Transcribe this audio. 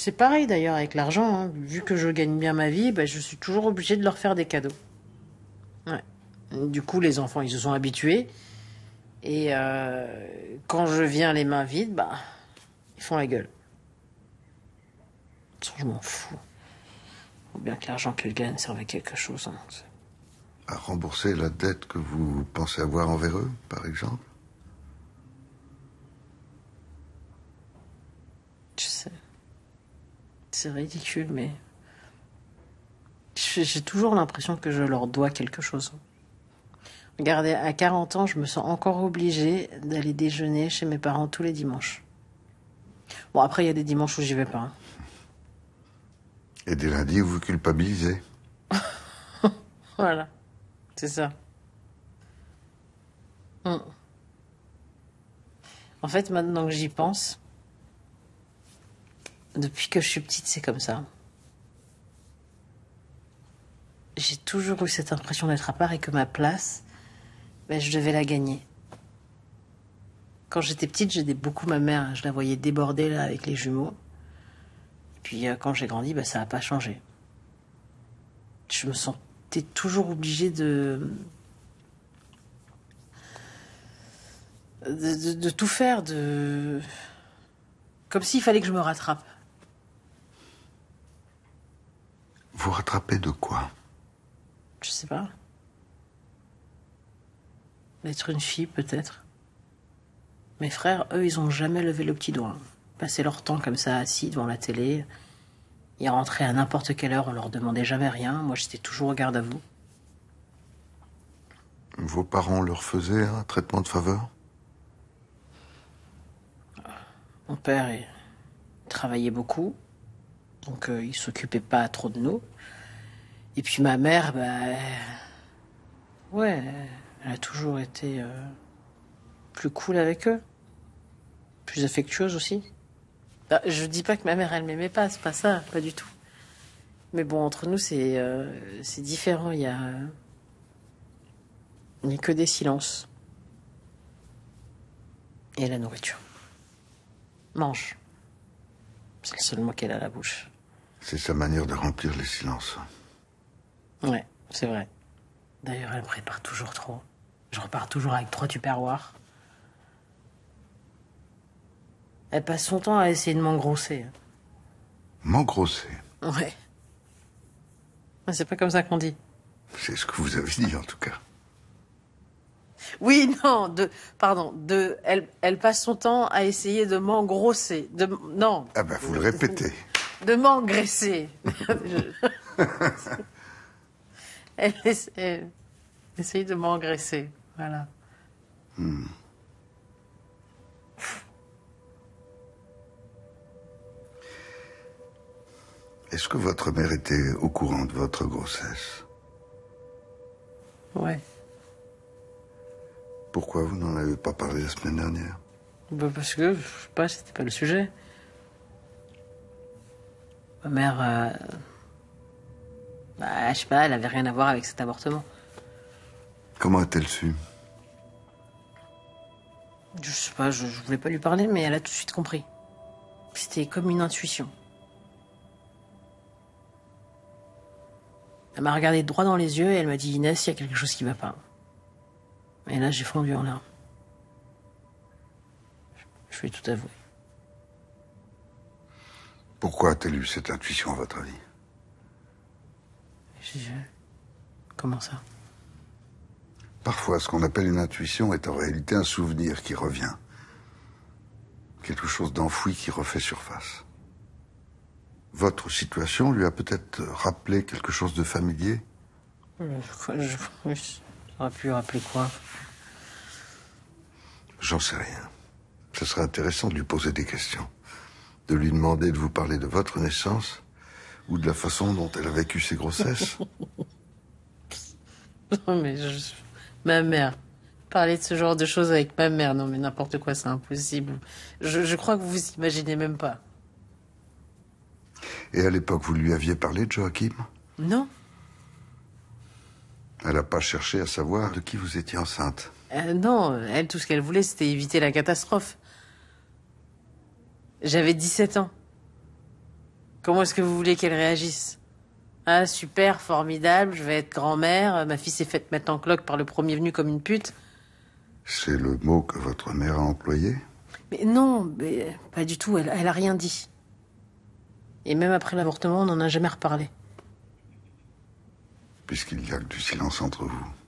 C'est pareil d'ailleurs avec l'argent, hein. Vu que je gagne bien ma vie, je suis toujours obligée de leur faire des cadeaux. Ouais. Du coup, les enfants, ils se sont habitués. Et quand je viens les mains vides, ils font la gueule. Je m'en fous. Faut bien que l'argent qu'elles gagnent serve à quelque chose. Hein. À rembourser la dette que vous pensez avoir envers eux, par exemple? Je sais. C'est ridicule, mais... J'ai toujours l'impression que je leur dois quelque chose. Regardez, à 40 ans, je me sens encore obligée d'aller déjeuner chez mes parents tous les dimanches. Bon, après, il y a des dimanches où j'y vais pas. Hein. Et des lundis, vous culpabilisez. Voilà, c'est ça. En fait, maintenant que j'y pense, depuis que je suis petite, c'est comme ça. J'ai toujours eu cette impression d'être à part et que ma place, je devais la gagner. Quand j'étais petite, j'aidais beaucoup ma mère. Je la voyais déborder là avec les jumeaux. Et puis quand j'ai grandi, ça n'a pas changé. Je me sentais toujours obligée de tout faire, comme s'il fallait que je me rattrape. Vous rattrapez de quoi? Je sais pas. D'être une fille, peut-être. Mes frères, eux, ils ont jamais levé le petit doigt. Passaient leur temps comme ça, assis devant la télé. Ils rentraient à n'importe quelle heure, on leur demandait jamais rien. Moi, j'étais toujours au garde à vous. Vos parents leur faisaient un traitement de faveur? Mon père, il travaillait beaucoup. Donc, il s'occupait pas trop de nous. Et puis ma mère, ouais, elle a toujours été plus cool avec eux. Plus affectueuse aussi. Je dis pas que ma mère, elle m'aimait pas, c'est pas ça, pas du tout. Mais bon, entre nous, c'est différent. Il y a que des silences. Et la nourriture. Mange. C'est le seul mot qu'elle a à la bouche. C'est sa manière de remplir les silences. Ouais, c'est vrai. D'ailleurs, elle prépare toujours trop. Je repars toujours avec 3 tupperwares. Elle passe son temps à essayer de m'engrosser. M'engrosser? Ouais. Mais c'est pas comme ça qu'on dit. C'est ce que vous avez dit, en tout cas. Oui, non, elle passe son temps à essayer de m'engrosser. Non. Ah vous le répétez. De m'engraisser. Elle essaye de m'engraisser. Voilà. Est-ce que votre mère était au courant de votre grossesse? Ouais. Pourquoi vous n'en avez pas parlé la semaine dernière? Parce que, je sais pas, c'était pas le sujet. Ma mère, je sais pas, elle avait rien à voir avec cet avortement. Comment a-t-elle su? Je sais pas, je voulais pas lui parler, mais elle a tout de suite compris. C'était comme une intuition. Elle m'a regardé droit dans les yeux et elle m'a dit « Inès, il y a quelque chose qui va pas. » Et là, j'ai fondu en larmes. Je vais tout avouer. Pourquoi a-t-elle eu cette intuition, à votre avis? Comment ça? Parfois, ce qu'on appelle une intuition est en réalité un souvenir qui revient. Quelque chose d'enfoui qui refait surface. Votre situation lui a peut-être rappelé quelque chose de familier? J'aurais pu rappeler quoi? J'en sais rien. Ce serait intéressant de lui poser des questions. De lui demander de vous parler de votre naissance ou de la façon dont elle a vécu ses grossesses. Non, mais ma mère. Parler de ce genre de choses avec ma mère, non mais n'importe quoi, c'est impossible. Je crois que vous vous imaginez même pas. Et à l'époque, vous lui aviez parlé de Joachim? Non. Elle n'a pas cherché à savoir de qui vous étiez enceinte? Non, elle, tout ce qu'elle voulait, c'était éviter la catastrophe. J'avais 17 ans. Comment est-ce que vous voulez qu'elle réagisse? Ah, super, formidable, je vais être grand-mère, ma fille s'est faite mettre en cloque par le premier venu comme une pute. C'est le mot que votre mère a employé? Mais non, mais pas du tout, elle a rien dit. Et même après l'avortement, on n'en a jamais reparlé. Puisqu'il y a que du silence entre vous.